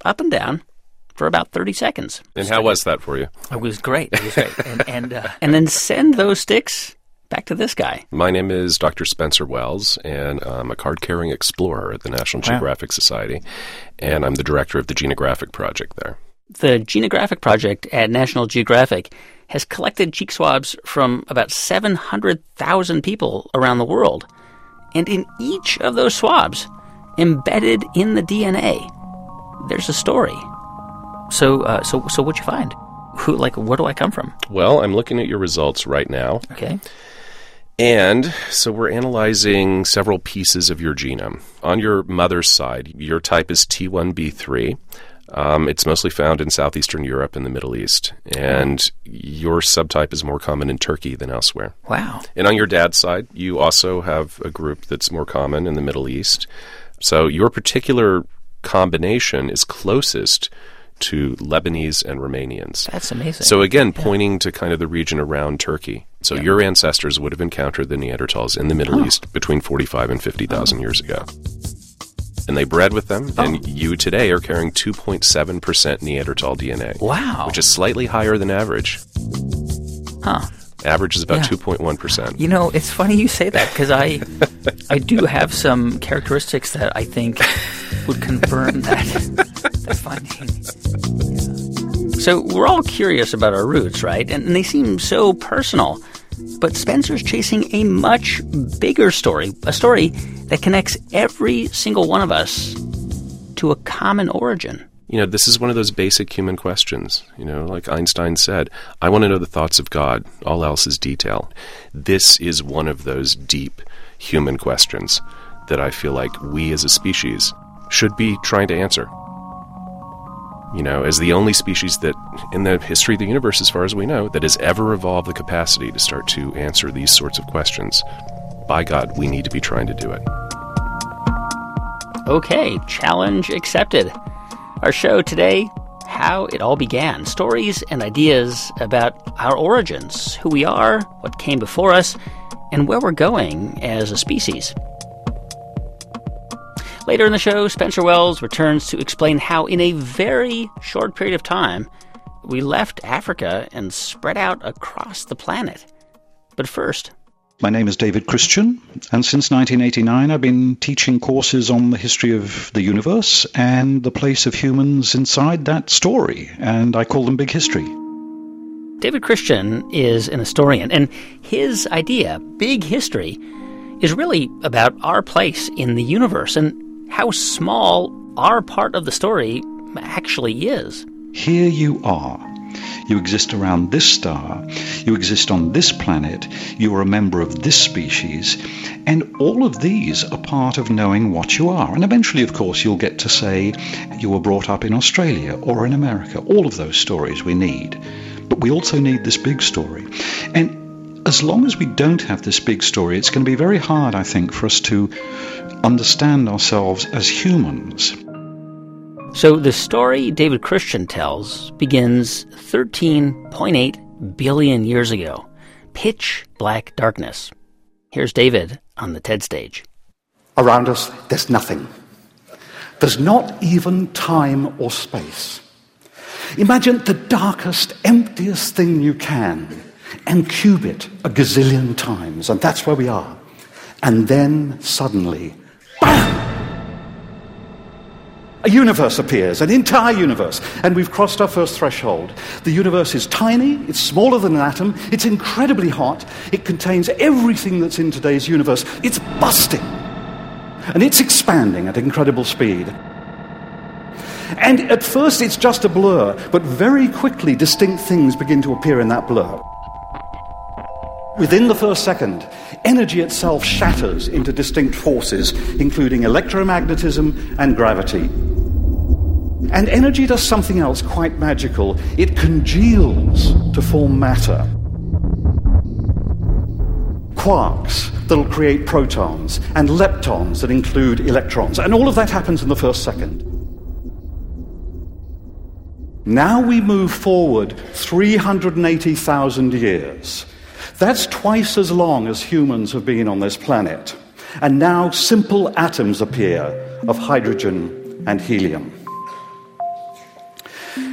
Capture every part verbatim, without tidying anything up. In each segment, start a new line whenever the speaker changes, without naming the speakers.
up and down for about thirty seconds.
And how was that for you?
It was great. It was great. and and, uh, and then send those sticks back to this guy.
My name is Doctor Spencer Wells, and I'm a card-carrying explorer at the National
Wow.
Geographic Society, and I'm the director of the Genographic Project there.
The Genographic Project at National Geographic has collected cheek swabs from about seven hundred thousand people around the world. And in each of those swabs, embedded in the D N A, there's a story. So, uh, so, so what'd you find? Who, like, where do I come from?
Well, I'm looking at your results right now.
Okay.
And so we're analyzing several pieces of your genome. On your mother's side, your type is T one B three. Um, it's mostly found in southeastern Europe and the Middle East. And your subtype is more common in Turkey than elsewhere.
Wow.
And on your dad's side, you also have a group that's more common in the Middle East. So your particular combination is closest to Lebanese and Romanians.
That's amazing.
So again, pointing to kind of the region around Turkey. So
Yeah.
your ancestors would have encountered the Neanderthals in the Middle
Oh.
East between forty-five and fifty thousand years ago. And they bred with them,
Oh.
and you today are carrying two point seven percent Neanderthal D N A.
Wow.
Which is slightly higher than average.
Huh.
Average is about
Yeah.
two point one percent.
You know, it's funny you say that because I, I do have some characteristics that I think would confirm that, that finding. Yeah. So we're all curious about our roots, right? And, and they seem so personal. But Spencer's chasing a much bigger story, a story that connects every single one of us to a common origin.
You know, this is one of those basic human questions. You know, like Einstein said, I want to know the thoughts of God. All else is detail. This is one of those deep human questions that I feel like we as a species should be trying to answer. You know, as the only species that, in the history of the universe, as far as we know, that has ever evolved the capacity to start to answer these sorts of questions. By God, we need to be trying to do it.
Okay, challenge accepted. Our show today, how it all began. Stories and ideas about our origins, who we are, what came before us, and where we're going as a species. Later in the show, Spencer Wells returns to explain how in a very short period of time, we left Africa and spread out across the planet. But first...
My name is David Christian, and since nineteen eighty-nine I've been teaching courses on the history of the universe and the place of humans inside that story, and I call them Big History.
David Christian is an historian, and his idea, Big History, is really about our place in the universe and how small our part of the story actually is.
Here you are. You exist around this star, you exist on this planet, you are a member of this species, and all of these are part of knowing what you are. And eventually, of course, you'll get to say you were brought up in Australia or in America. All of those stories we need. But we also need this big story. And as long as we don't have this big story, it's going to be very hard, I think, for us to understand ourselves as humans.
So the story David Christian tells begins thirteen point eight billion years ago. Pitch black darkness. Here's David on the TED stage.
Around us, there's nothing. There's not even time or space. Imagine the darkest, emptiest thing you can and cube it a gazillion times, and that's where we are. And then suddenly, BAM! A universe appears, an entire universe, and we've crossed our first threshold. The universe is tiny, it's smaller than an atom, it's incredibly hot, it contains everything that's in today's universe. It's busting, and it's expanding at incredible speed. And at first it's just a blur, but very quickly distinct things begin to appear in that blur. Within the first second, energy itself shatters into distinct forces, including electromagnetism and gravity. And energy does something else quite magical. It congeals to form matter. Quarks that'll create protons, and leptons that include electrons. And all of that happens in the first second. Now we move forward three hundred eighty thousand years. That's twice as long as humans have been on this planet. And now simple atoms appear of hydrogen and helium.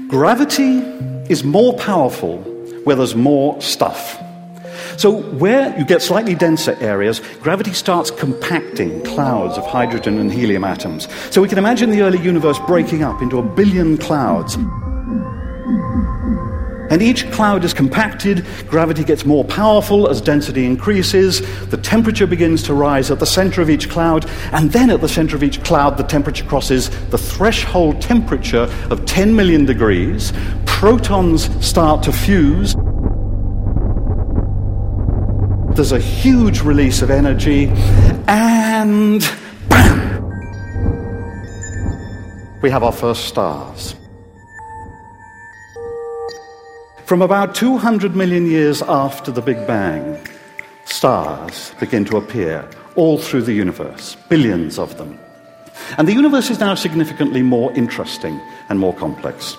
Gravity is more powerful where there's more stuff. So where you get slightly denser areas, gravity starts compacting clouds of hydrogen and helium atoms. So we can imagine the early universe breaking up into a billion clouds. And each cloud is compacted, gravity gets more powerful as density increases, the temperature begins to rise at the center of each cloud, and then at the center of each cloud the temperature crosses the threshold temperature of ten million degrees, protons start to fuse, there's a huge release of energy, and bam! We have our first stars. From about two hundred million years after the Big Bang, stars begin to appear all through the universe, billions of them. And the universe is now significantly more interesting and more complex.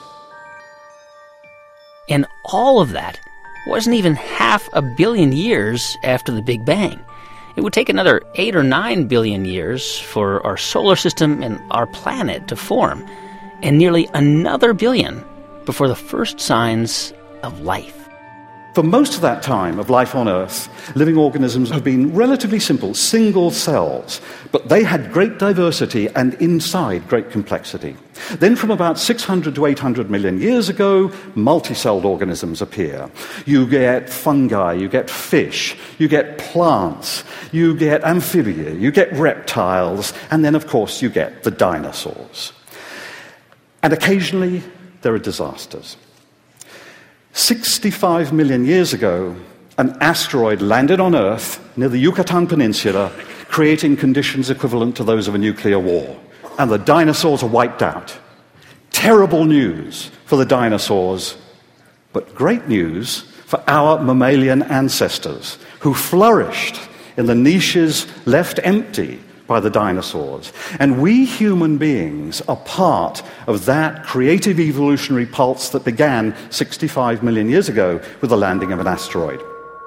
And all of that wasn't even half a billion years after the Big Bang. It would take another eight or nine billion years for our solar system and our planet to form, and nearly another billion before the first signs of life.
For most of that time of life on Earth, living organisms have been relatively simple, single cells, but they had great diversity and inside great complexity. Then from about six hundred to eight hundred million years ago, multicelled organisms appear. You get fungi, you get fish, you get plants, you get amphibia, you get reptiles, and then of course you get the dinosaurs. And occasionally there are disasters. sixty-five million years ago, an asteroid landed on Earth near the Yucatan Peninsula, creating conditions equivalent to those of a nuclear war. And the dinosaurs are wiped out. Terrible news for the dinosaurs, but great news for our mammalian ancestors, who flourished in the niches left empty by the dinosaurs. And we human beings are part of that creative evolutionary pulse that began sixty-five million years ago with the landing of an asteroid.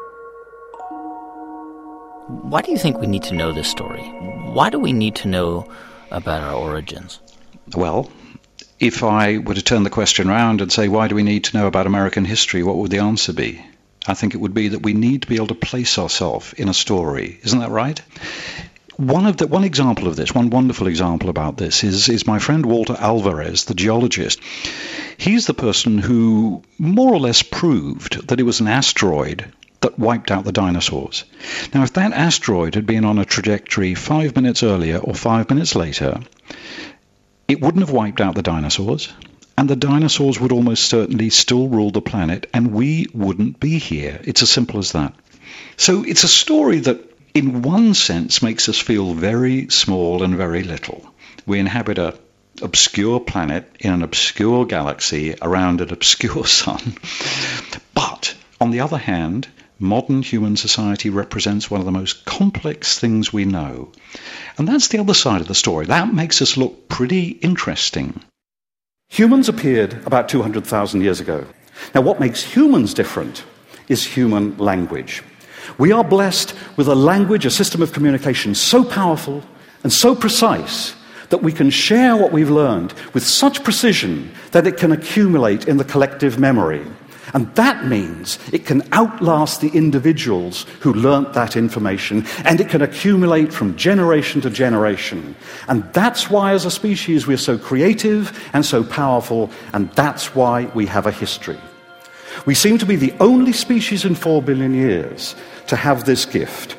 Why do you think we need to know this story? Why do we need to know about our origins?
Well, if I were to turn the question around and say, why do we need to know about American history, what would the answer be? I think it would be that we need to be able to place ourselves in a story. Isn't that right? One of the one example of this, one wonderful example about this is, is my friend Walter Alvarez, the geologist. He's the person who more or less proved that it was an asteroid that wiped out the dinosaurs. Now, if that asteroid had been on a trajectory five minutes earlier or five minutes later, it wouldn't have wiped out the dinosaurs, and the dinosaurs would almost certainly still rule the planet, and we wouldn't be here. It's as simple as that. So it's a story that in one sense makes us feel very small and very little. We inhabit an obscure planet in an obscure galaxy around an obscure sun. But, on the other hand, modern human society represents one of the most complex things we know. And that's the other side of the story. That makes us look pretty interesting.
Humans appeared about two hundred thousand years ago. Now, what makes humans different is human language. We are blessed with a language, a system of communication so powerful and so precise that we can share what we've learned with such precision that it can accumulate in the collective memory. And that means it can outlast the individuals who learnt that information, and it can accumulate from generation to generation. And that's why, as a species, we're so creative and so powerful, and that's why we have a history. We seem to be the only species in four billion years to have this gift.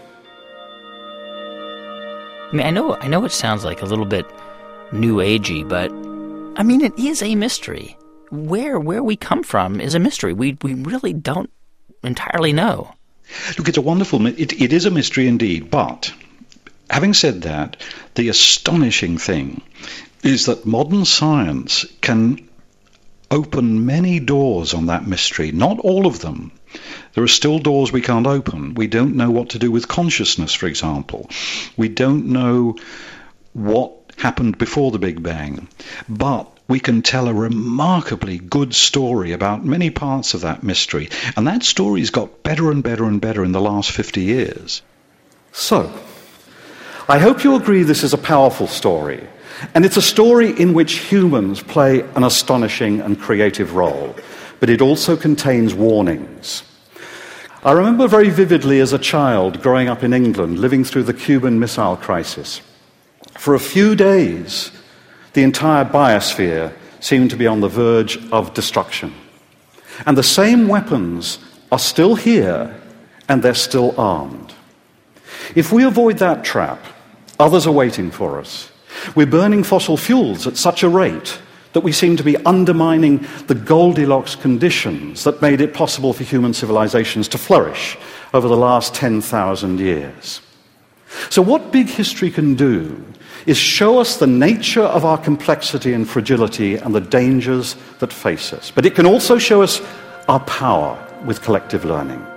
I mean, I know, I know it sounds like a little bit new agey, but I mean, it is a mystery. Where where we come from is a mystery. We we really don't entirely know.
Look, it's a wonderful, it, it is a mystery indeed, but having said that, the astonishing thing is that modern science can open many doors on that mystery, not all of them. There are still doors we can't open. We don't know what to do with consciousness, for example. We don't know what happened before the Big Bang, but we can tell a remarkably good story about many parts of that mystery, and that story's got better and better and better in the last fifty years.
So, I hope you agree this is a powerful story, And it's a story in which humans play an astonishing and creative role, but it also contains warnings. I remember very vividly as a child growing up in England, living through the Cuban Missile Crisis. For a few days, the entire biosphere seemed to be on the verge of destruction. And the same weapons are still here, and they're still armed. If we avoid that trap, others are waiting for us. We're burning fossil fuels at such a rate that we seem to be undermining the Goldilocks conditions that made it possible for human civilizations to flourish over the last ten thousand years. So what big history can do is show us the nature of our complexity and fragility and the dangers that face us. But it can also show us our power with collective learning.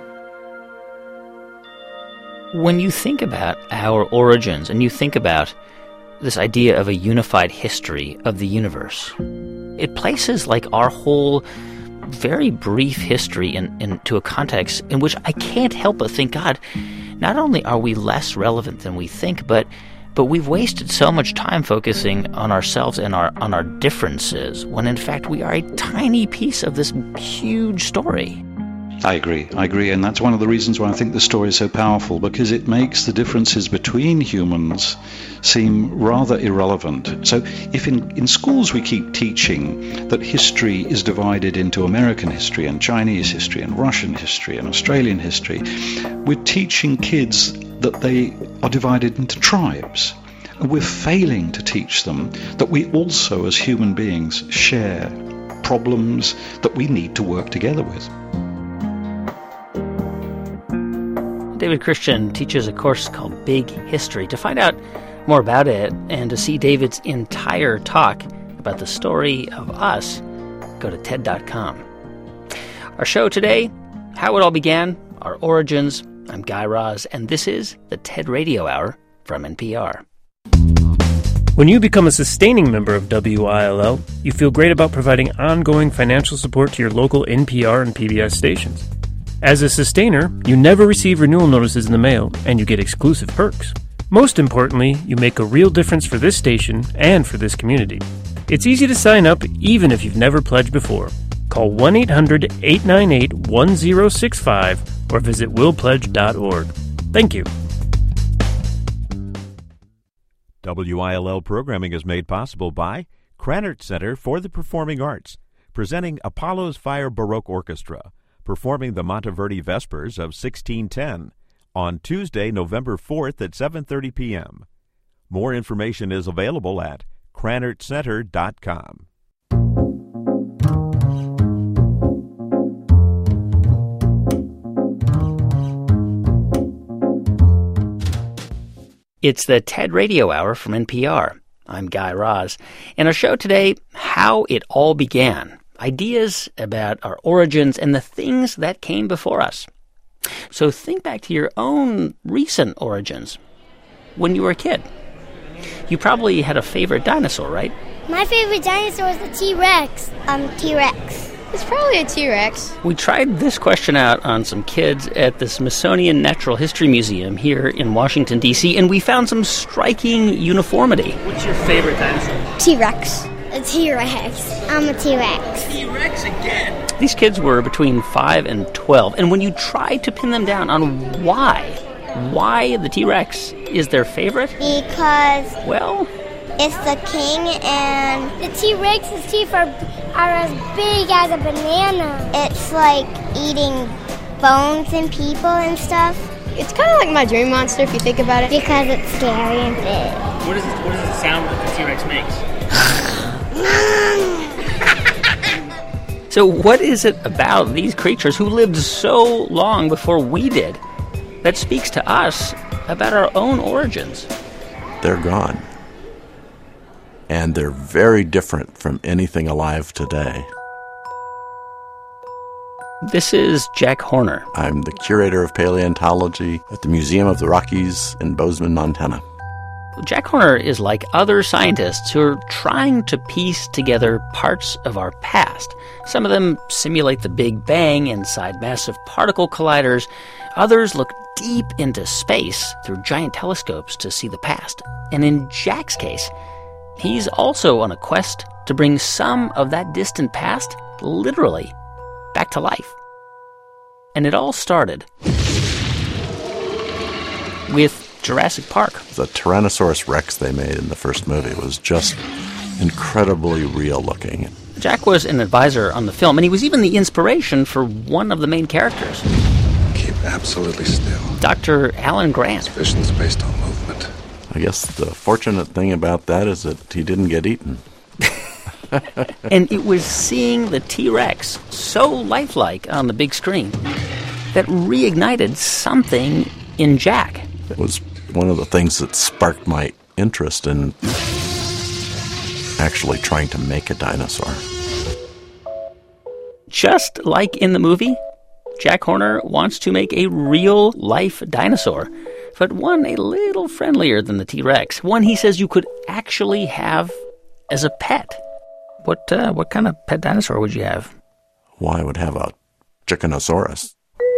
When you think about our origins and you think about this idea of a unified history of the universe, it places like our whole very brief history in, into a context in which I can't help but think, God, not only are we less relevant than we think, but but we've wasted so much time focusing on ourselves and our on our differences, when in fact we are a tiny piece of this huge story.
I agree, I agree, and that's one of the reasons why I think the story is so powerful, because it makes the differences between humans seem rather irrelevant. So if in, in schools we keep teaching that history is divided into American history and Chinese history and Russian history and Australian history, we're teaching kids that they are divided into tribes. And we're failing to teach them that we also, as human beings, share problems that we need to work together with.
David Christian teaches a course called Big History. To find out more about it and to see David's entire talk about the story of us, go to T E D dot com. Our show today, How It All Began, Our Origins. I'm Guy Raz, and this is the TED Radio Hour from N P R.
When you become a sustaining member of W I L L, you feel great about providing ongoing financial support to your local N P R and P B S stations. As a sustainer, you never receive renewal notices in the mail, and you get exclusive perks. Most importantly, you make a real difference for this station and for this community. It's easy to sign up even if you've never pledged before. Call one eight hundred eight nine eight one zero six five or visit will pledge dot org. Thank you.
W I L L programming is made possible by Krannert Center for the Performing Arts, presenting Apollo's Fire Baroque Orchestra, performing the Monteverdi Vespers of sixteen ten on Tuesday, November fourth at seven thirty p.m. More information is available at krannert center dot com.
It's the TED Radio Hour from N P R. I'm Guy Raz. In our show today, How It All Began. Ideas about our origins and the things that came before us. So think back to your own recent origins. When you were a kid, you probably had a favorite dinosaur, right?
My favorite dinosaur is the T-Rex. Um, T-Rex.
It's probably a T-Rex.
We tried this question out on some kids at the Smithsonian Natural History Museum here in Washington, D C, and we found some striking uniformity. What's your favorite dinosaur?
T-Rex. A T-Rex. I'm a T-Rex.
T-Rex again. These kids were between five and twelve, and when you tried to pin them down on why, why the T-Rex is their favorite?
Because,
well,
it's the king, and the T-Rex's teeth are, are as big as a banana. It's like eating bones and people and stuff.
It's kind of like my dream monster if you think about it.
Because it's scary and big.
What is it, what is the sound that the T-Rex makes? So what is it about these creatures who lived so long before we did that speaks to us about our own origins?
They're gone. And they're very different from anything alive today.
This is Jack Horner.
I'm the curator of paleontology at the Museum of the Rockies in Bozeman, Montana.
Jack Horner is like other scientists who are trying to piece together parts of our past. Some of them simulate the Big Bang inside massive particle colliders. Others look deep into space through giant telescopes to see the past. And in Jack's case, he's also on a quest to bring some of that distant past, literally, back to life. And it all started with Jurassic Park.
The Tyrannosaurus Rex they made in the first movie was just incredibly real looking.
Jack was an advisor on the film, and he was even the inspiration for one of the main characters.
Keep absolutely still.
Doctor Alan Grant.
Vision's based on movement.
I guess the fortunate thing about that is that he didn't get eaten.
And it was seeing the T-Rex so lifelike on the big screen that reignited something in Jack.
It was one of the things that sparked my interest in actually trying to make a dinosaur.
Just like in the movie, Jack Horner wants to make a real-life dinosaur, but one a little friendlier than the T-Rex, one he says you could actually have as a pet. What uh, what kind of pet dinosaur would you have?
Well, I would have a Chickenosaurus.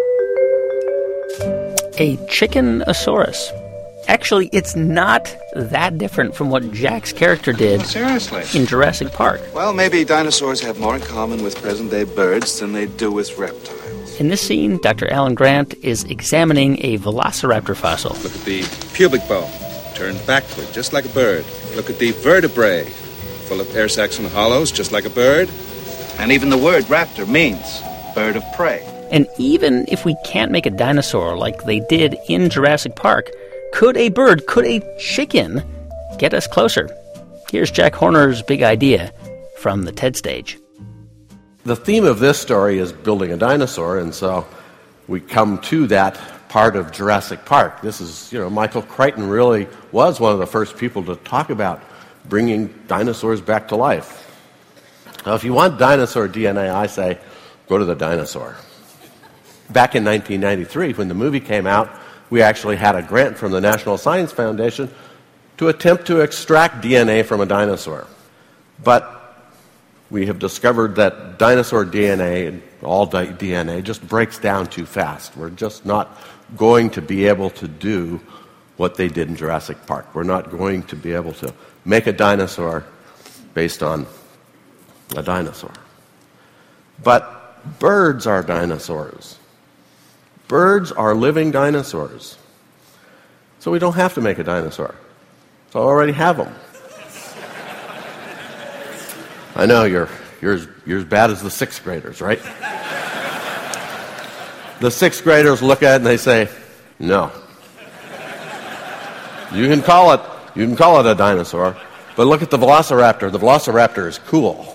A Chickenosaurus. Actually, it's not that different from what Jack's character did
Seriously?
in Jurassic Park.
Well, maybe dinosaurs have more in common with present-day birds than they do with reptiles.
In this scene, Doctor Alan Grant is examining a velociraptor fossil.
Look at the pubic bone, turned backward, just like a bird. Look at the vertebrae, full of air sacs and hollows, just like a bird. And even the word raptor means bird of prey.
And even if we can't make a dinosaur like they did in Jurassic Park, could a bird, could a chicken get us closer? Here's Jack Horner's big idea from the TED stage.
The theme of this story is building a dinosaur, and so we come to that part of Jurassic Park. This is, you know, Michael Crichton really was one of the first people to talk about bringing dinosaurs back to life. Now, if you want dinosaur D N A, I say go to the dinosaur. Back in nineteen ninety-three, when the movie came out, we actually had a grant from the National Science Foundation to attempt to extract D N A from a dinosaur. But we have discovered that dinosaur D N A, and all D N A, just breaks down too fast. We're just not going to be able to do what they did in Jurassic Park. We're not going to be able to make a dinosaur based on a dinosaur. But birds are dinosaurs. Birds are living dinosaurs. So we don't have to make a dinosaur. So I already have them. I know you're, you're, as, you're as bad as the sixth graders, right? The sixth graders look at it and they say, no. You can call it, you can call it a dinosaur, but look at the velociraptor. The velociraptor is cool.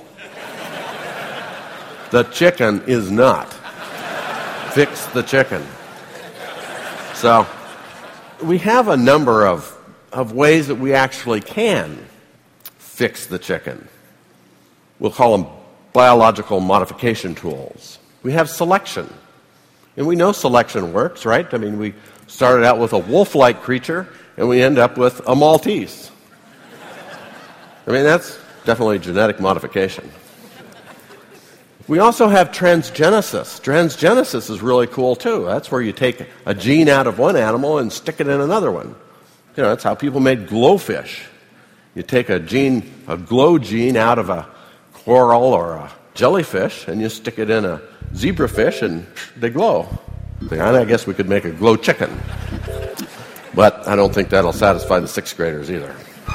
The chicken is not. Fix the chicken. So we have a number of, of ways that we actually can fix the chicken. We'll call them biological modification tools. We have selection. And we know selection works, right? I mean, we started out with a wolf-like creature, and we end up with a Maltese. I mean, that's definitely genetic modification. We also have transgenesis. Transgenesis is really cool, too. That's where you take a gene out of one animal and stick it in another one. You know, that's how people made glowfish. You take a gene, a glow gene out of a coral or a jellyfish, and you stick it in a zebrafish, and they glow. And I guess we could make a glow chicken. But I don't think that'll satisfy the sixth graders either.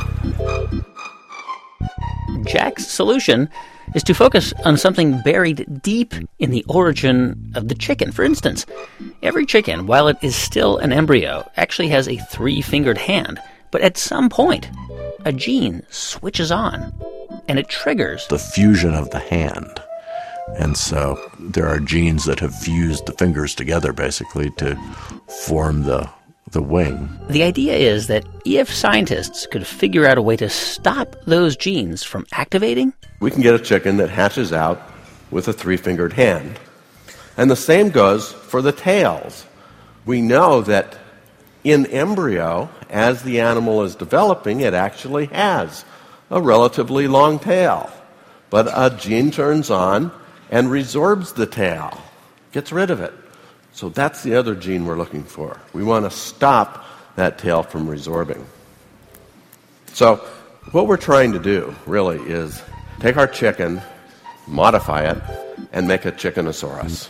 Jack's solution is to focus on something buried deep in the origin of the chicken. For instance, every chicken, while it is still an embryo, actually has a three-fingered hand. But at some point, a gene switches on, and it triggers
the fusion of the hand. And so there are genes that have fused the fingers together, basically, to form the the wing.
The idea is that if scientists could figure out a way to stop those genes from activating,
we can get a chicken that hatches out with a three-fingered hand. And the same goes for the tails. We know that in embryo, as the animal is developing, it actually has a relatively long tail. But a gene turns on and resorbs the tail, gets rid of it. So that's the other gene we're looking for. We want to stop that tail from resorbing. So What we're trying to do, really, is take our chicken, modify it, and make a Chickenosaurus.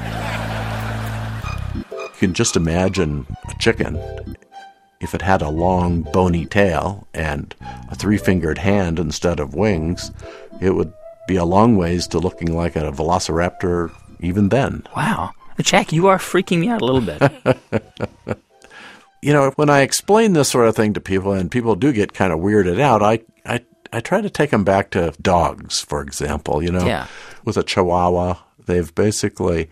You can just imagine a chicken. If it had a long, bony tail and a three-fingered hand instead of wings, it would be a long ways to looking like a velociraptor even then.
Wow. Jack, you are freaking me out a little bit.
You know, when I explain this sort of thing to people, and people do get kind of weirded out, I, I, I try to take them back to dogs, for example. You know,
yeah.
With a Chihuahua, they've basically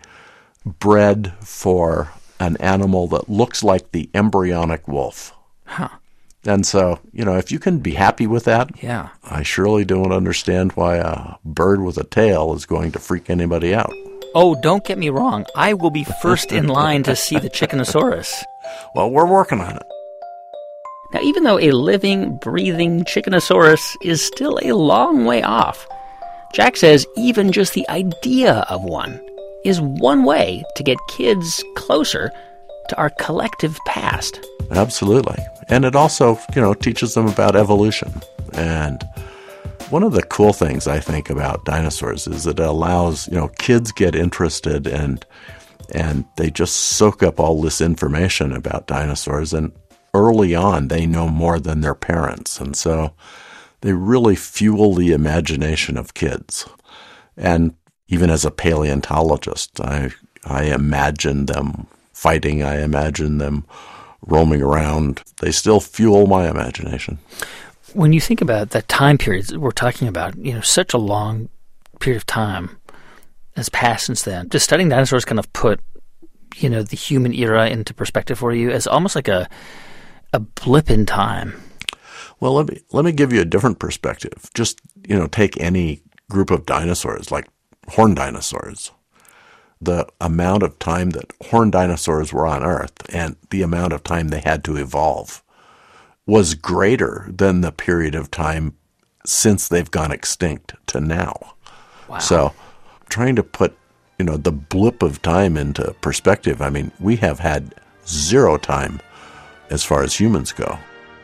bred for an animal that looks like the embryonic wolf.
Huh.
And so, you know, if you can be happy with that,
yeah.
I surely don't understand why a bird with a tail is going to freak anybody out.
Oh, don't get me wrong. I will be first in line to see the Chickenosaurus.
Well, we're working on it.
Now, even though a living, breathing Chickenosaurus is still a long way off, Jack says even just the idea of one is one way to get kids closer to our collective past.
Absolutely. And it also, you know, teaches them about evolution. And one of the cool things I think about dinosaurs is that it allows, you know, kids get interested and and they just soak up all this information about dinosaurs, and early on they know more than their parents. And so they really fuel the imagination of kids. And even as a paleontologist, I I imagine them fighting, I imagine them roaming around. They still fuel my imagination.
When you think about that time period that we're talking about, you know, such a long period of time has passed since then. Just studying dinosaurs kind of put, you know, the human era into perspective for you as almost like a a blip in time.
Well, let me let me give you a different perspective. Just, you know, take any group of dinosaurs, like horned dinosaurs. The amount of time that horned dinosaurs were on Earth and the amount of time they had to evolve was greater than the period of time since they've gone extinct to now.
Wow.
So trying to put, you know, the blip of time into perspective, I mean, we have had zero time as far as humans go.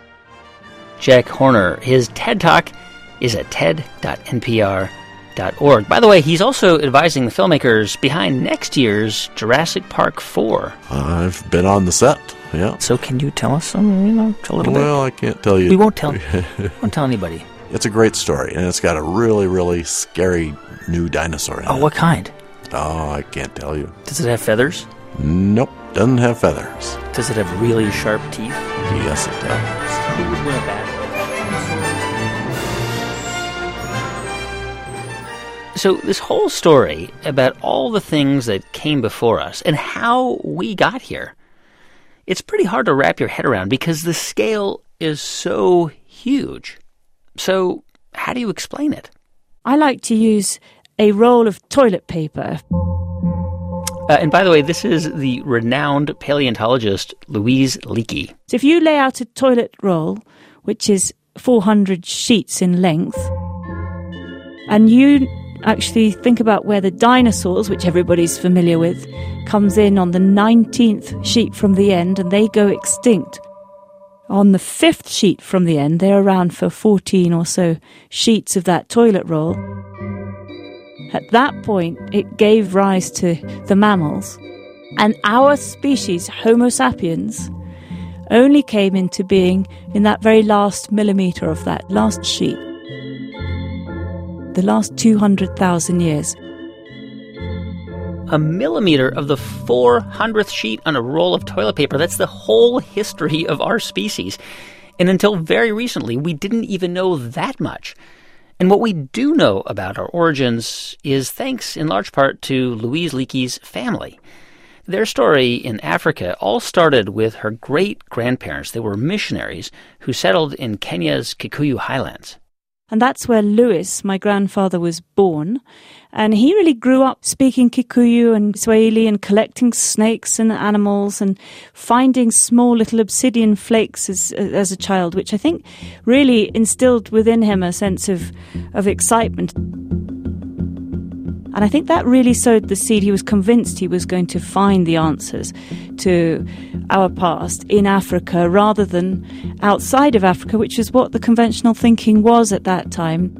Jack Horner, his TED Talk is at ted dot n p r dot org. By the way, he's also advising the filmmakers behind next year's Jurassic Park four.
I've been on the set, yeah.
So can you tell us some, you know, a little
well,
bit?
Well, I can't tell you.
We won't tell, we won't tell anybody.
It's a great story, and it's got a really, really scary new dinosaur in
oh,
it.
Oh, what kind?
Oh, I can't tell you.
Does it have feathers?
Nope, doesn't have feathers.
Does it have really sharp teeth?
Yes, it does.
Who would win a battle? So this whole story about all the things that came before us and how we got here, it's pretty hard to wrap your head around because the scale is so huge. So how do you explain it?
I like to use a roll of toilet paper.
Uh, and by the way, this is the renowned paleontologist Louise Leakey.
So if you lay out a toilet roll, which is four hundred sheets in length, and you actually think about where the dinosaurs, which everybody's familiar with, comes in on the nineteenth sheet from the end, and they go extinct. On the fifth sheet from the end, they're around for fourteen or so sheets of that toilet roll. At that point, it gave rise to the mammals, and our species, Homo sapiens, only came into being in that very last millimetre of that last sheet. The last two hundred thousand years.
A millimeter of the four hundredth sheet on a roll of toilet paper. That's the whole history of our species. And until very recently, we didn't even know that much. And what we do know about our origins is thanks in large part to Louise Leakey's family. Their story in Africa all started with her great-grandparents. They were missionaries who settled in Kenya's Kikuyu highlands.
And that's where Louis, my grandfather, was born. And he really grew up speaking Kikuyu and Swahili and collecting snakes and animals and finding small little obsidian flakes as as a child, which I think really instilled within him a sense of, of excitement. And I think that really sowed the seed. He was convinced he was going to find the answers to our past in Africa rather than outside of Africa, which is what the conventional thinking was at that time.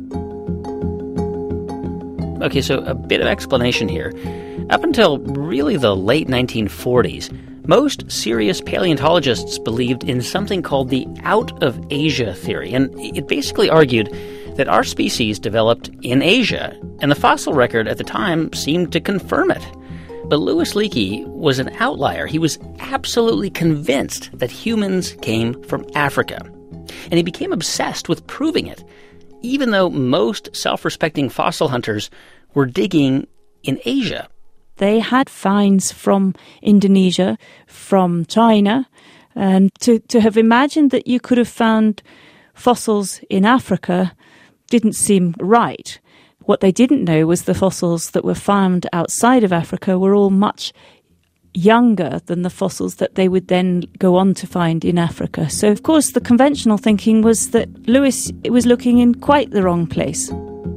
Okay, so a bit of explanation here. Up until really the late nineteen forties, most serious paleontologists believed in something called the out-of-Asia theory, and it basically argued that our species developed in Asia, and the fossil record at the time seemed to confirm it. But Louis Leakey was an outlier. He was absolutely convinced that humans came from Africa, and he became obsessed with proving it, even though most self-respecting fossil hunters were digging in Asia.
They had finds from Indonesia, from China, and to, to have imagined that you could have found fossils in Africa didn't seem right. What they didn't know was the fossils that were found outside of Africa were all much younger than the fossils that they would then go on to find in Africa. So, of course, the conventional thinking was that Louis was looking in quite the wrong place.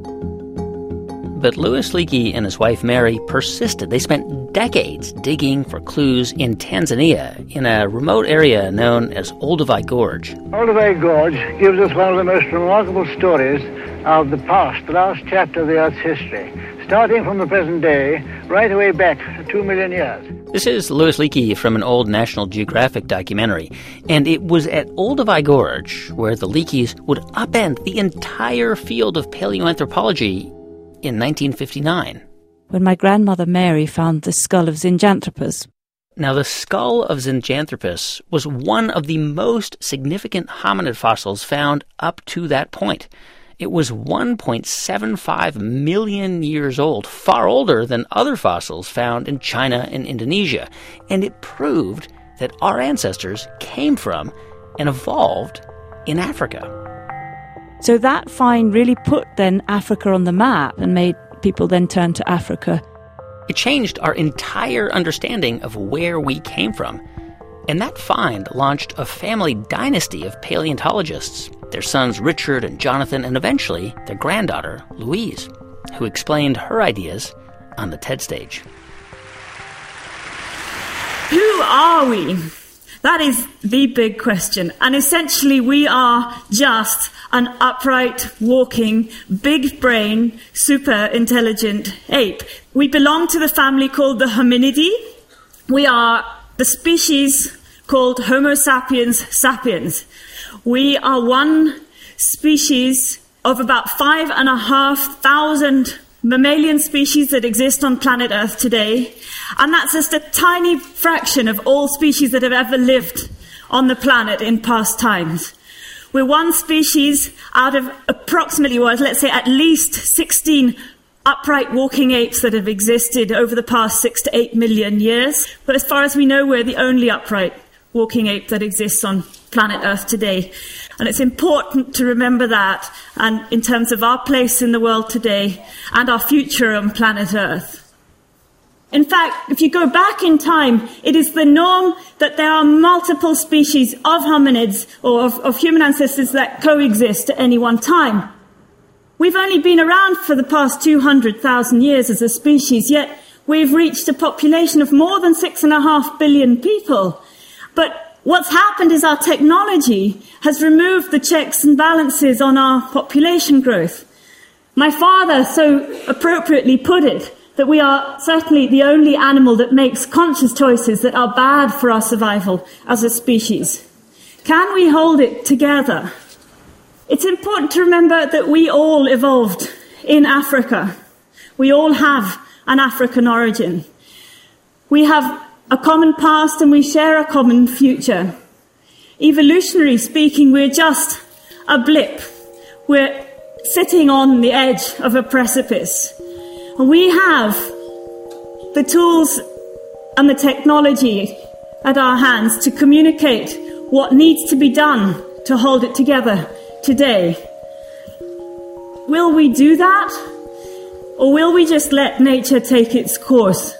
But Louis Leakey and his wife Mary persisted. They spent decades digging for clues in Tanzania, in a remote area known as Olduvai Gorge.
Olduvai Gorge gives us one of the most remarkable stories of the past, the last chapter of the Earth's history, starting from the present day, right away back two million years.
This is Louis Leakey from an old National Geographic documentary, and it was at Olduvai Gorge where the Leakeys would upend the entire field of paleoanthropology in nineteen fifty-nine.
When my grandmother Mary found the skull of Zinjanthropus.
Now, the skull of Zinjanthropus was one of the most significant hominid fossils found up to that point. It was one point seven five million years old, far older than other fossils found in China and Indonesia, and it proved that our ancestors came from and evolved in Africa.
So that find really put then Africa on the map and made people then turn to Africa.
It changed our entire understanding of where we came from. And that find launched a family dynasty of paleontologists, their sons Richard and Jonathan, and eventually their granddaughter, Louise, who explained her ideas on the TED stage.
Who are we? That is the big question. And essentially we are just an upright, walking, big brain, super intelligent ape. We belong to the family called the Hominidae. We are the species called Homo sapiens sapiens. We are one species of about five and a half thousand mammalian species that exist on planet Earth today. And that's just a tiny fraction of all species that have ever lived on the planet in past times. We're one species out of approximately, well, let's say at least sixteen upright walking apes that have existed over the past six to eight million years. But as far as we know, we're the only upright walking ape that exists on planet Earth today. And it's important to remember that, and in terms of our place in the world today and our future on planet Earth. In fact, if you go back in time, it is the norm that there are multiple species of hominids or of, of human ancestors that coexist at any one time. We've only been around for the past two hundred thousand years as a species, yet we've reached a population of more than six and a half billion people. But what's happened is our technology has removed the checks and balances on our population growth. My father so appropriately put it that we are certainly the only animal that makes conscious choices that are bad for our survival as a species. Can we hold it together? It's important to remember that we all evolved in Africa. We all have an African origin. We have a common past and we share a common future. Evolutionary speaking, we're just a blip. We're sitting on the edge of a precipice. And we have the tools and the technology at our hands to communicate what needs to be done to hold it together today. Will we do that? Or will we just let nature take its course?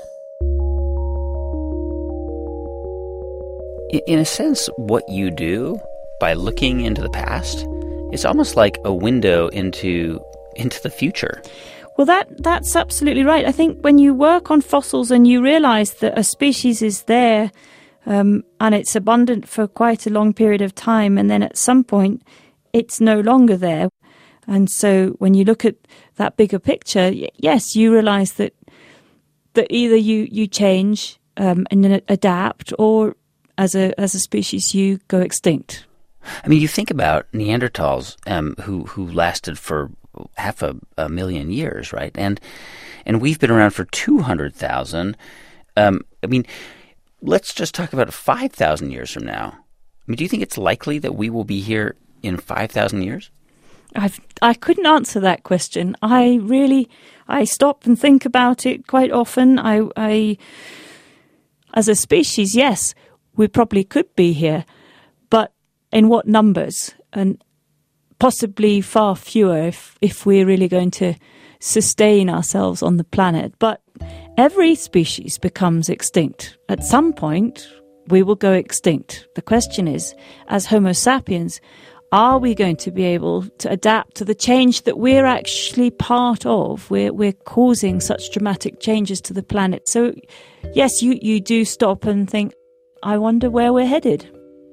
In a sense, what you do by looking into the past is almost like a window into into the future.
Well, that that's absolutely right. I think when you work on fossils and you realise that a species is there um, and it's abundant for quite a long period of time, and then at some point it's no longer there. And so when you look at that bigger picture, yes, you realise that that either you, you change um, and then adapt, or as a as a species you go extinct.
I mean, you think about Neanderthals um, who, who lasted for half a, a million years, right? And and we've been around for two hundred thousand. Um, I mean, let's just talk about five thousand years from now. I mean, do you think it's likely that we will be here in five thousand years?
I've, I couldn't answer that question. I really, I stop and think about it quite often. I, I, as a species, yes, we probably could be here, but in what numbers? And possibly far fewer if, if we're really going to sustain ourselves on the planet. But every species becomes extinct. At some point, we will go extinct. The question is, as Homo sapiens, are we going to be able to adapt to the change that we're actually part of? We're, we're causing such dramatic changes to the planet. So, yes, you, you do stop and think, I wonder where we're headed.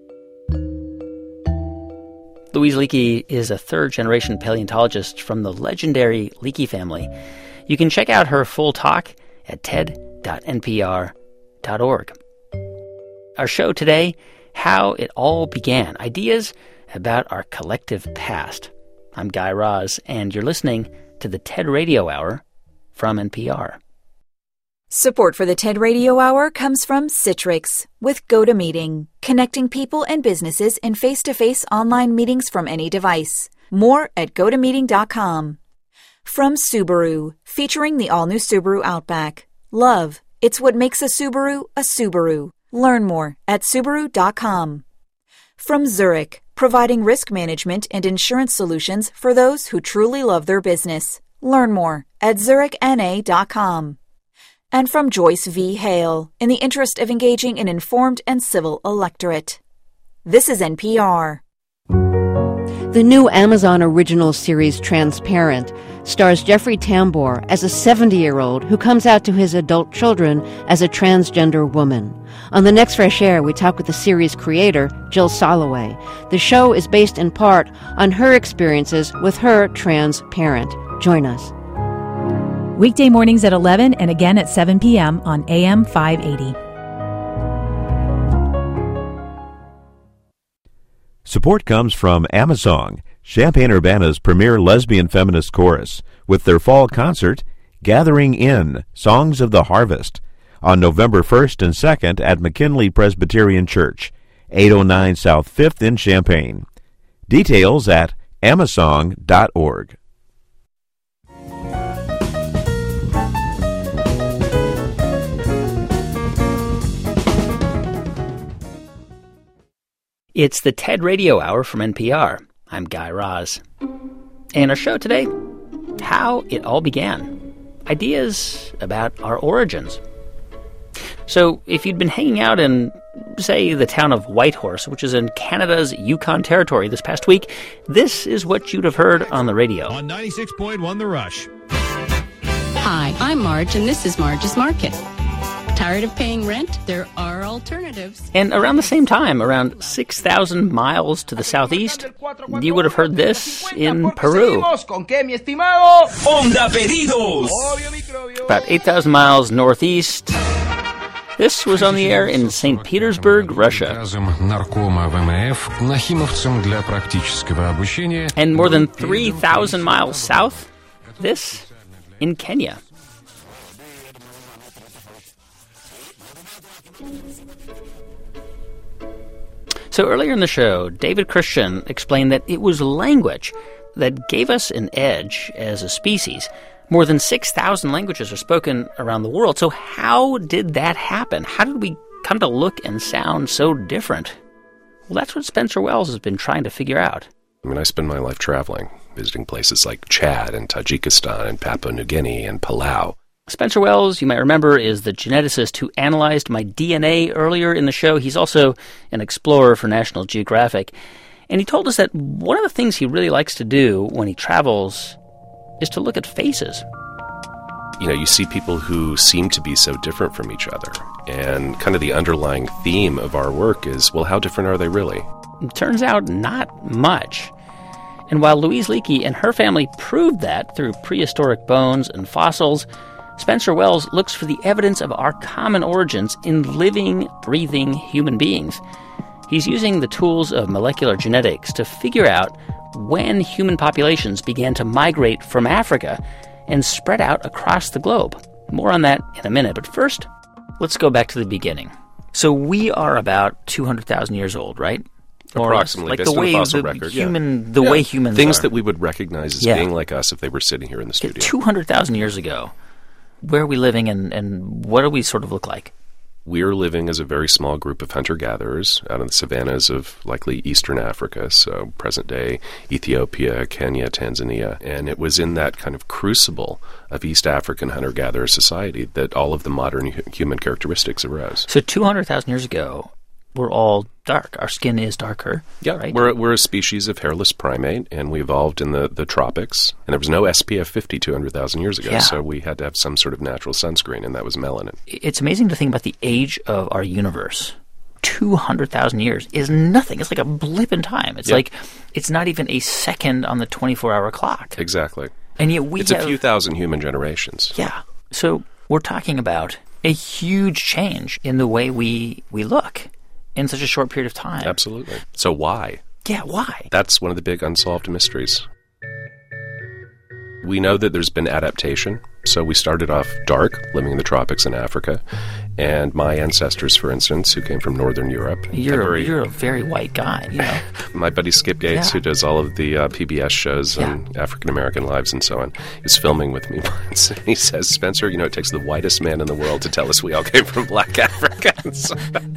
Louise Leakey is a third-generation paleontologist from the legendary Leakey family. You can check out her full talk at ted dot n p r dot org. Our show today, How It All Began, Ideas about Our Collective Past. I'm Guy Raz, and you're listening to the TED Radio Hour from N P R.
Support for the TED Radio Hour comes from Citrix with GoToMeeting, connecting people and businesses in face-to-face online meetings from any device. More at go to meeting dot com. From Subaru, featuring the all-new Subaru Outback. Love, it's what makes a Subaru a Subaru. Learn more at subaru dot com. From Zurich, providing risk management and insurance solutions for those who truly love their business. Learn more at zurich n a dot com. And from Joyce V. Hale, in the interest of engaging an informed and civil electorate. This is N P R.
The new Amazon original series Transparent stars Jeffrey Tambor as a seventy-year-old who comes out to his adult children as a transgender woman. On the next Fresh Air, we talk with the series creator, Jill Soloway. The show is based in part on her experiences with her trans parent. Join us.
Weekday mornings at eleven and again at seven p.m. on A M five eighty.
Support comes from Amazon, Champaign-Urbana's premier lesbian feminist chorus, with their fall concert, Gathering In, Songs of the Harvest, on November first and second at McKinley Presbyterian Church, eight oh nine South fifth in Champaign. Details at amazon dot org.
It's the TED Radio Hour from N P R. I'm Guy Raz. And our show today, How It All Began. Ideas about our origins. So if you'd been hanging out in, say, the town of Whitehorse, which is in Canada's Yukon Territory this past week, this is what you'd have heard on the radio.
On ninety-six point one The Rush.
Hi, I'm Marge, and this is Marge's Market. Tired of paying rent? There are alternatives.
And around the same time, around six thousand miles to the southeast, you would have heard this in Peru. About eight thousand miles northeast, this was on the air in Saint Petersburg, Russia. And more than three thousand miles south, this in Kenya. So earlier in the show, David Christian explained that it was language that gave us an edge as a species. More than six thousand languages are spoken around the world. So how did that happen? How did we come to look and sound so different? Well, that's what Spencer Wells has been trying to figure out.
I mean, I spend my life traveling, visiting places like Chad and Tajikistan and Papua New Guinea and Palau.
Spencer Wells, you might remember, is the geneticist who analyzed my D N A earlier in the show. He's also an explorer for National Geographic. And he told us that one of the things he really likes to do when he travels is to look at faces.
you know, you see people who seem to be so different from each other. And kind of the underlying theme of our work is, well, how different are they really?
It turns out not much. And while Louise Leakey and her family proved that through prehistoric bones and fossils, Spencer Wells looks for the evidence of our common origins in living, breathing human beings. He's using the tools of molecular genetics to figure out when human populations began to migrate from Africa and spread out across the globe. More on that in a minute, but first, let's go back to the beginning. So we are about two hundred thousand years old, right? Or
Approximately,
like
based
the
on
way
the fossil
the
record.
Human,
yeah.
The
yeah.
way humans
Things
are.
that we would recognize as
Yeah.
being like us if they were sitting here in the studio.
two hundred thousand years ago, where are we living and, and what do we sort of look like?
We're living as a very small group of hunter-gatherers out in the savannas of likely eastern Africa, so present-day Ethiopia, Kenya, Tanzania. And it was in that kind of crucible of East African hunter-gatherer society that all of the modern hu- human characteristics arose.
So two hundred thousand years ago, we're all dark. Our skin is darker.
Yeah,
right?
we're, we're a species of hairless primate, and we evolved in the, the tropics. And there was no S P F fifty two hundred thousand years ago,
Yeah.
so we had to have some sort of natural sunscreen, and that was melanin.
It's amazing to think about the age of our universe. two hundred thousand years is nothing. It's like a blip in time. It's
Yep.
like, it's not even a second on the twenty-four hour clock.
Exactly.
And yet we
It's
have...
a few thousand human generations.
Yeah. So we're talking about a huge change in the way we, we look in such a short period of time.
Absolutely. So why?
Yeah, why?
That's one of the big unsolved mysteries. We know that there's been adaptation. So we started off dark, living in the tropics in Africa. And my ancestors, for instance, who came from Northern Europe.
You're,
very,
a, you're a very white guy, you know.
My buddy Skip Gates,
Yeah.
who does all of the uh, P B S shows
Yeah.
on African-American lives and so on, is filming with me once. He says, Spencer, you know, it takes the whitest man in the world to tell us we all came from black Africans.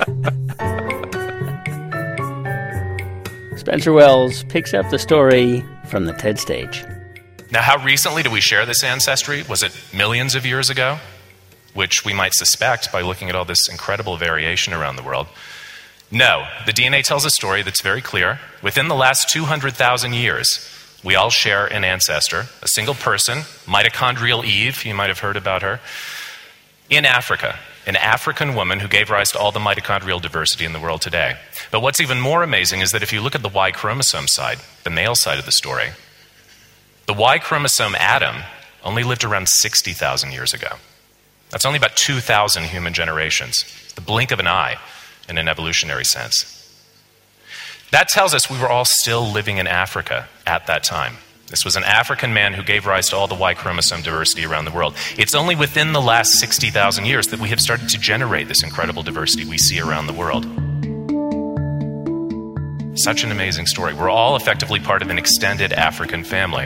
Spencer Wells picks up the story from the TED stage.
Now, how recently do we share this ancestry? Was it millions of years ago? Which we might suspect by looking at all this incredible variation around the world. No, the D N A tells a story that's very clear. Within the last two hundred thousand years, we all share an ancestor, a single person, mitochondrial Eve, you might have heard about her, in Africa, an African woman who gave rise to all the mitochondrial diversity in the world today. But what's even more amazing is that if you look at the Y chromosome side, the male side of the story, the Y chromosome Adam only lived around sixty thousand years ago. That's only about two thousand human generations, the blink of an eye in an evolutionary sense. That tells us we were all still living in Africa at that time. This was an African man who gave rise to all the Y chromosome diversity around the world. It's only within the last sixty thousand years that we have started to generate this incredible diversity we see around the world. Such an amazing story. We're all effectively part of an extended African family.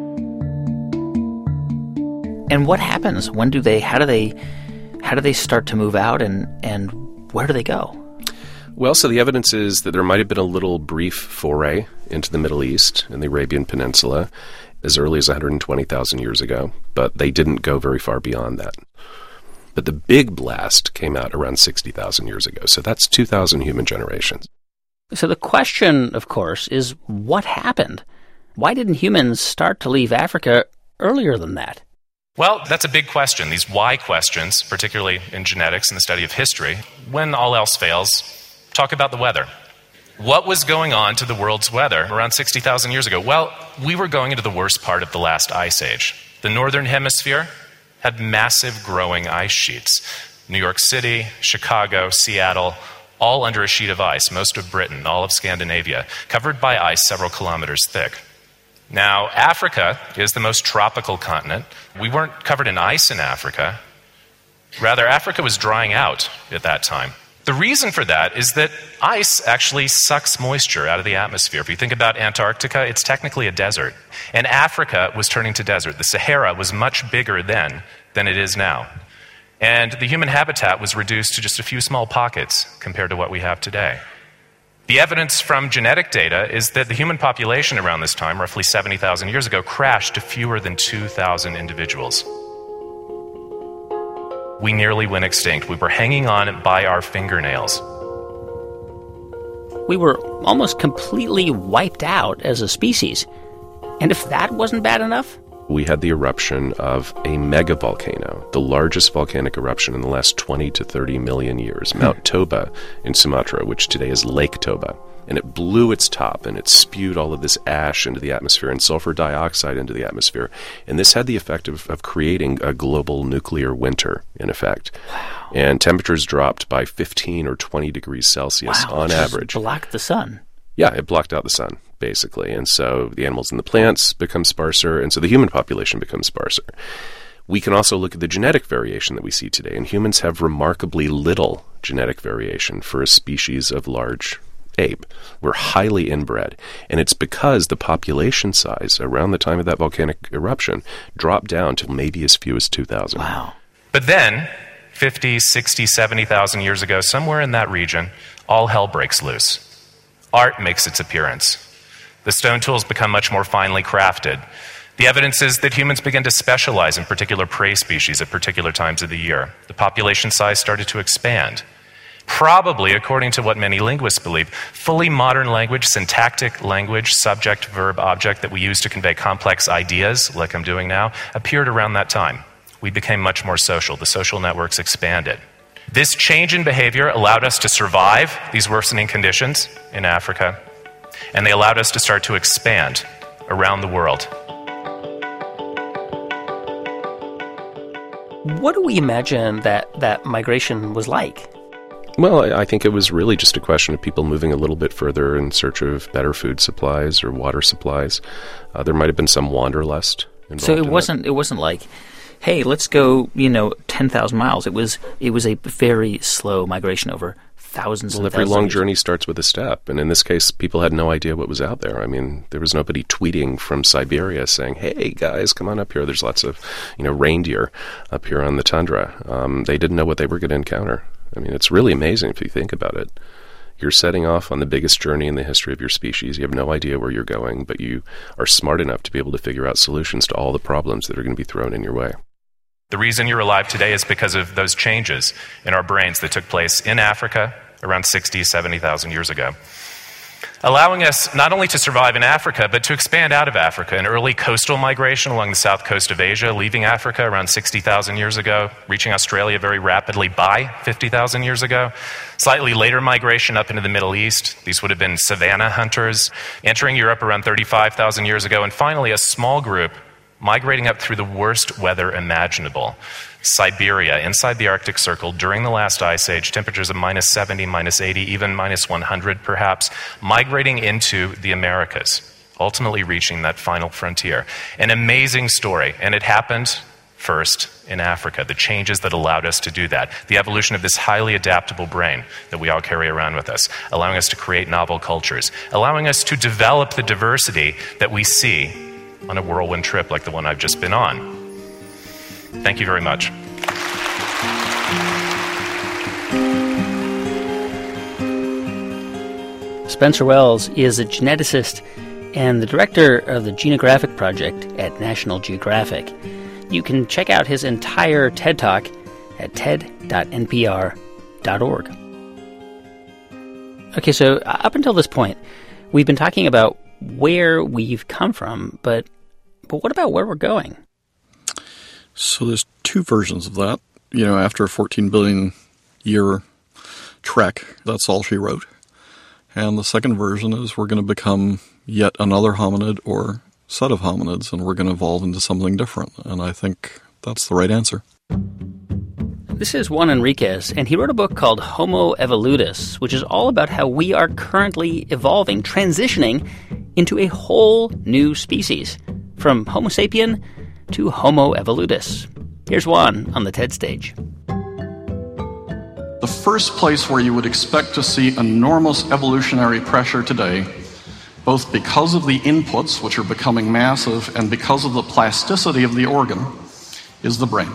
And what happens? When do they, how do they, how do they start to move out and, and where do they go?
Well, so the evidence is that there might have been a little brief foray into the Middle East and the Arabian Peninsula as early as one hundred twenty thousand years ago, but they didn't go very far beyond that. But the big blast came out around sixty thousand years ago, so that's two thousand human generations.
So the question, of course, is what happened? Why didn't humans start to leave Africa earlier than that?
Well, that's a big question. These why questions, particularly in genetics and the study of history, when all else fails, talk about the weather. What was going on to the world's weather around sixty thousand years ago? Well, we were going into the worst part of the last ice age. The northern hemisphere had massive growing ice sheets. New York City, Chicago, Seattle, all under a sheet of ice, most of Britain, all of Scandinavia, covered by ice several kilometers thick. Now, Africa is the most tropical continent. We weren't covered in ice in Africa. Rather, Africa was drying out at that time. The reason for that is that ice actually sucks moisture out of the atmosphere. If you think about Antarctica, it's technically a desert. And Africa was turning to desert. The Sahara was much bigger then than it is now. And the human habitat was reduced to just a few small pockets compared to what we have today. The evidence from genetic data is that the human population around this time, roughly seventy thousand years ago, crashed to fewer than two thousand individuals. We nearly went extinct. We were hanging on by our fingernails.
We were almost completely wiped out as a species. And if that wasn't bad enough,
we had the eruption of a megavolcano, the largest volcanic eruption in the last twenty to thirty million years, Mount Toba in Sumatra, which today is Lake Toba. And it blew its top, and it spewed all of this ash into the atmosphere and sulfur dioxide into the atmosphere. And this had the effect of, of creating a global nuclear winter, in effect. Wow. And temperatures dropped by fifteen or twenty degrees Celsius
wow,
on average.
Blocked the sun.
Yeah, it blocked out the sun, basically. And so the animals and the plants become sparser, and so the human population becomes sparser. We can also look at the genetic variation that we see today, and humans have remarkably little genetic variation for a species of large ape. We're highly inbred, and it's because the population size around the time of that volcanic eruption dropped down to maybe as few as two thousand.
Wow.
But then, fifty, sixty, seventy thousand years ago, somewhere in that region, all hell breaks loose. Art makes its appearance. The stone tools become much more finely crafted. The evidence is that humans begin to specialize in particular prey species at particular times of the year. The population size started to expand. Probably, according to what many linguists believe, fully modern language, syntactic language, subject, verb, object that we use to convey complex ideas, like I'm doing now, appeared around that time. We became much more social. The social networks expanded. This change in behavior allowed us to survive these worsening conditions in Africa, and they allowed us to start to expand around the world.
What do we imagine that that migration was like?
Well, I think it was really just a question of people moving a little bit further in search of better food supplies or water supplies. Uh, there might have been some wanderlust involved.
So it
in
wasn't.
that.
It wasn't like, hey, let's go, you know, ten thousand miles. It was. It was a very slow migration over thousands.
Well,
and
every
thousands
long
of
journey starts with a step, and in this case, people had no idea what was out there. I mean, there was nobody tweeting from Siberia saying, "Hey, guys, come on up here. There's lots of, you know, reindeer up here on the tundra." Um, they didn't know what they were going to encounter. I mean, it's really amazing if you think about it. You're setting off on the biggest journey in the history of your species. You have no idea where you're going, but you are smart enough to be able to figure out solutions to all the problems that are going to be thrown in your way.
The reason you're alive today is because of those changes in our brains that took place in Africa around sixty, seventy thousand years ago, allowing us not only to survive in Africa, but to expand out of Africa. An early coastal migration along the south coast of Asia, leaving Africa around sixty thousand years ago, reaching Australia very rapidly by fifty thousand years ago. Slightly later migration up into the Middle East. These would have been savanna hunters, entering Europe around thirty-five thousand years ago. And finally, a small group migrating up through the worst weather imaginable. Siberia, inside the Arctic Circle, during the last ice age, temperatures of minus seventy, minus eighty, even minus one hundred perhaps, migrating into the Americas, ultimately reaching that final frontier. An amazing story, and it happened first in Africa, the changes that allowed us to do that, the evolution of this highly adaptable brain that we all carry around with us, allowing us to create novel cultures, allowing us to develop the diversity that we see on a whirlwind trip like the one I've just been on. Thank you very much.
Spencer Wells is a geneticist and the director of the Genographic Project at National Geographic. You can check out his entire TED Talk at ted dot n p r dot org. Okay, so up until this point, we've been talking about where we've come from, but but what about where we're going?
So there's two versions of that. You know, after a fourteen billion year trek, that's all she wrote. And the second version is we're going to become yet another hominid or set of hominids, and we're going to evolve into something different. And I think that's the right answer.
This is Juan Enriquez, and he wrote a book called Homo Evolutus, which is all about how we are currently evolving, transitioning into a whole new species, from Homo sapien to Homo Evolutus. Here's Juan on the TED stage.
The first place where you would expect to see enormous evolutionary pressure today, both because of the inputs, which are becoming massive, and because of the plasticity of the organ, is the brain.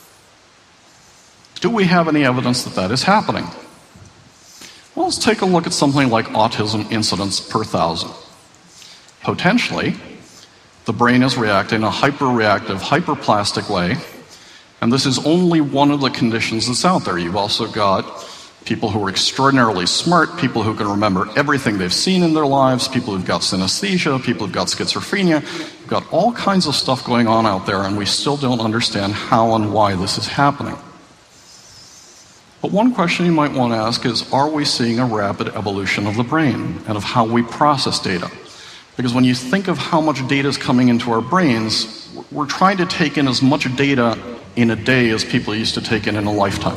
Do we have any evidence that that is happening? Well, let's take a look at something like autism incidence per thousand. Potentially, the brain is reacting in a hyperreactive, hyperplastic way, and this is only one of the conditions that's out there. You've also got people who are extraordinarily smart, people who can remember everything they've seen in their lives, people who've got synesthesia, people who've got schizophrenia, you've got all kinds of stuff going on out there, and we still don't understand how and why this is happening. But one question you might want to ask is, are we seeing a rapid evolution of the brain and of how we process data? Because when you think of how much data is coming into our brains, we're trying to take in as much data in a day as people used to take in in a lifetime.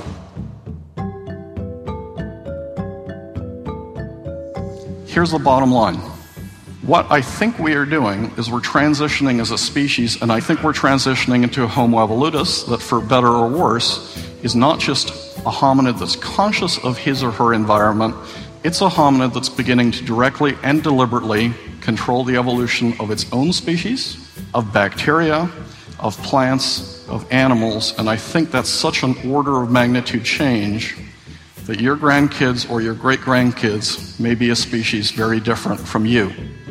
Here's the bottom line. What I think we are doing is we're transitioning as a species, and I think we're transitioning into a Homo evolutus that, for better or worse, is not just a hominid that's conscious of his or her environment, it's a hominid that's beginning to directly and deliberately control the evolution of its own species, of bacteria, of plants, of animals, and I think that's such an order of magnitude change that your grandkids or your great-grandkids may be a species very different from you.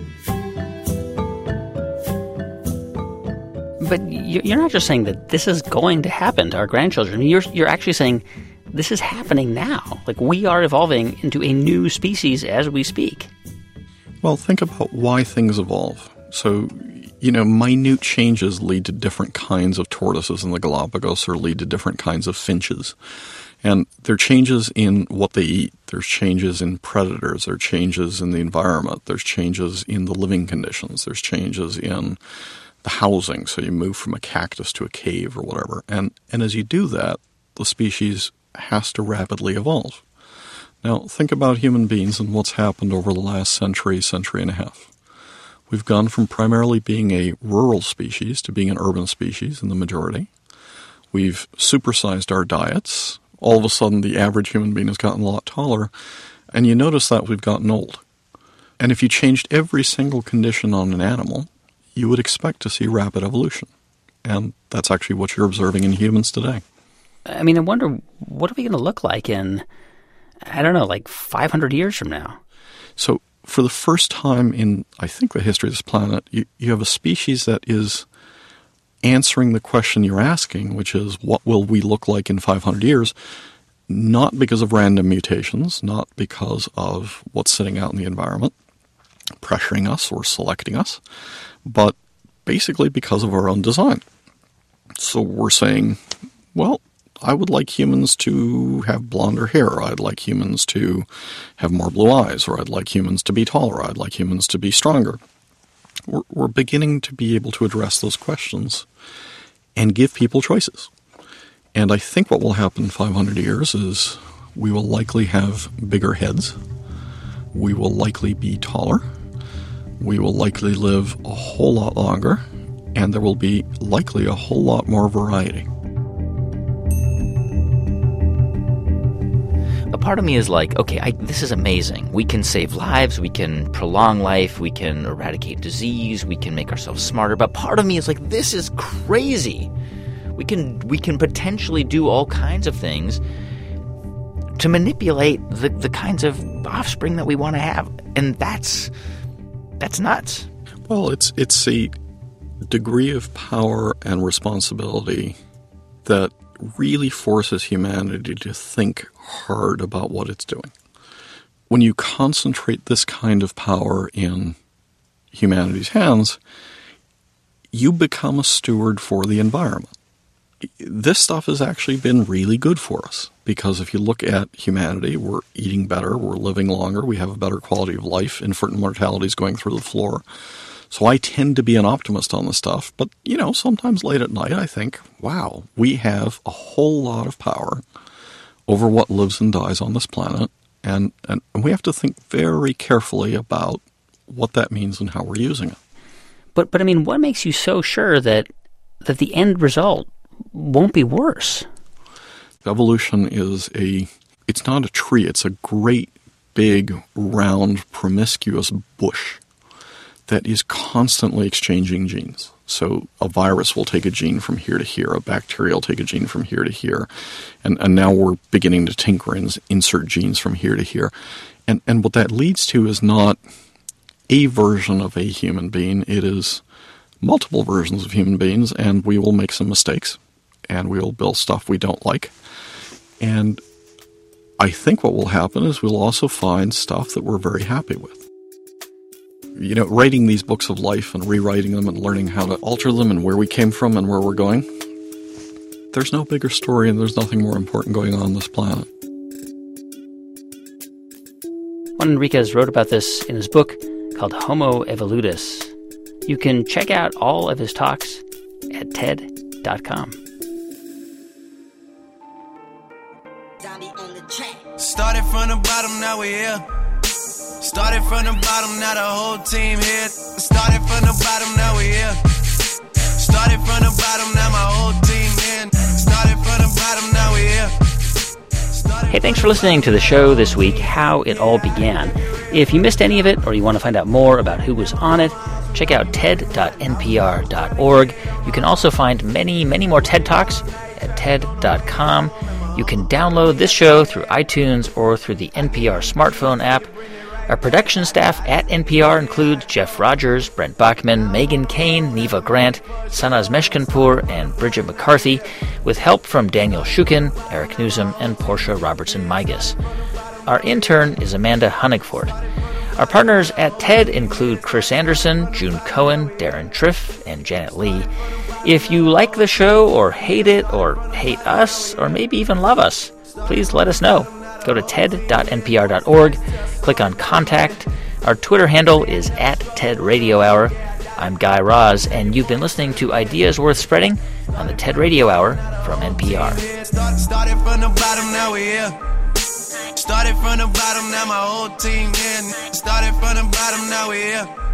But you're not just saying that this is going to happen to our grandchildren. You're, you're actually saying this is happening now. Like, we are evolving into a new species as we speak.
Well, think about why things evolve. So, you know, minute changes lead to different kinds of tortoises in the Galapagos or lead to different kinds of finches. And there are changes in what they eat. There's changes in predators. There are changes in the environment. There's changes in the living conditions. There's changes in the housing. So you move from a cactus to a cave or whatever. And, and as you do that, the species has to rapidly evolve. Now, think about human beings and what's happened over the last century, century and a half. We've gone from primarily being a rural species to being an urban species in the majority. We've supersized our diets. All of a sudden, the average human being has gotten a lot taller, and you notice that we've gotten old. And if you changed every single condition on an animal, you would expect to see rapid evolution. And that's actually what you're observing in humans today.
I mean, I wonder, what are we going to look like in, I don't know, like five hundred years from now?
So, for the first time in, I think, the history of this planet, you, you have a species that is answering the question you're asking, which is, what will we look like in five hundred years? Not because of random mutations, not because of what's sitting out in the environment, pressuring us or selecting us, but basically because of our own design. So we're saying, well, I would like humans to have blonder hair, or I'd like humans to have more blue eyes, or I'd like humans to be taller, or I'd like humans to be stronger. We're, we're beginning to be able to address those questions and give people choices. And I think what will happen in five hundred years is we will likely have bigger heads, we will likely be taller, we will likely live a whole lot longer, and there will be likely a whole lot more variety.
A part of me is like, okay, I, this is amazing. We can save lives, we can prolong life, we can eradicate disease, we can make ourselves smarter. But part of me is like, this is crazy. We can we can potentially do all kinds of things to manipulate the, the kinds of offspring that we want to have. And that's that's nuts.
Well, it's it's a degree of power and responsibility that really forces humanity to think hard about what it's doing. When you concentrate this kind of power in humanity's hands, you become a steward for the environment. This stuff has actually been really good for us, because if you look at humanity, we're eating better, we're living longer, we have a better quality of life, infant mortality is going through the floor. So I tend to be an optimist on this stuff, but, you know, sometimes late at night I think, wow, we have a whole lot of power over what lives and dies on this planet, and, and we have to think very carefully about what that means and how we're using it.
But, but I mean, what makes you so sure that that the end result won't be worse?
Evolution is a, it's not a tree, it's a great, big, round, promiscuous bush that is constantly exchanging genes. So a virus will take a gene from here to here, a bacteria will take a gene from here to here, and, and now we're beginning to tinker and insert genes from here to here. And, and what that leads to is not a version of a human being, it is multiple versions of human beings, and we will make some mistakes, and we will build stuff we don't like. And I think what will happen is we'll also find stuff that we're very happy with. You know, writing these books of life and rewriting them and learning how to alter them and where we came from and where we're going, there's no bigger story and there's nothing more important going on on this planet.
Juan Enriquez wrote about this in his book called Homo Evolutus. You can check out all of his talks at T E D dot com.
Started from the bottom, now we're here. Started from the bottom, now the whole team here. Started from the bottom, now we're here. Started from the bottom, now my whole team in. Started from the bottom, now we're here.
Hey, thanks for listening to the show this week, How It All Began. If you missed any of it or you want to find out more about who was on it, check out T E D dot N P R dot org. You can also find many, many more TED Talks at T E D dot com. You can download this show through iTunes or through the N P R smartphone app. Our production staff at N P R include Jeff Rogers, Brent Bachman, Megan Kane, Neva Grant, Sanaz Meshkinpour, and Bridget McCarthy, with help from Daniel Shukin, Eric Newsom, and Portia Robertson-Migas. Our intern is Amanda Honigford. Our partners at TED include Chris Anderson, June Cohen, Darren Triff, and Janet Lee. If you like the show or hate it or hate us or maybe even love us, please let us know. Go to T E D dot N P R dot org, click on Contact. Our Twitter handle is at TED Radio Hour. I'm Guy Raz, and you've been listening to Ideas Worth Spreading on the TED Radio Hour from N P R.
Started from the bottom, now we're here. Started from the bottom, now my whole team in. Started from the bottom, now we're here.